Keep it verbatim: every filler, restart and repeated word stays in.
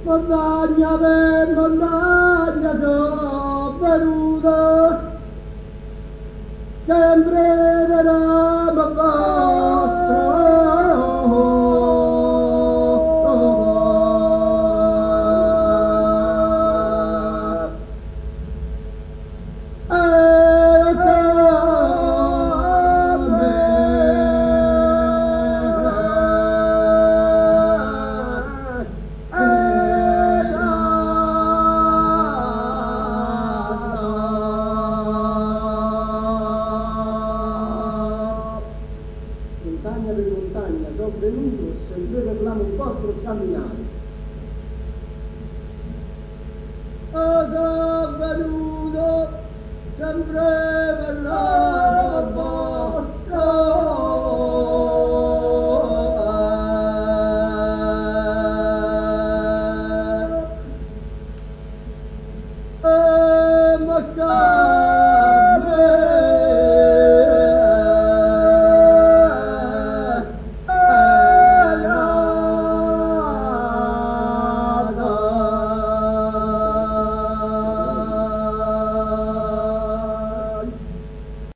Montagna per montagna sono venuto, sempre verrà vostro. Montagna per montagna sono venuto, sempre reclamo il vostro camminare. Sono venuto, sempre reclamo il vostro. E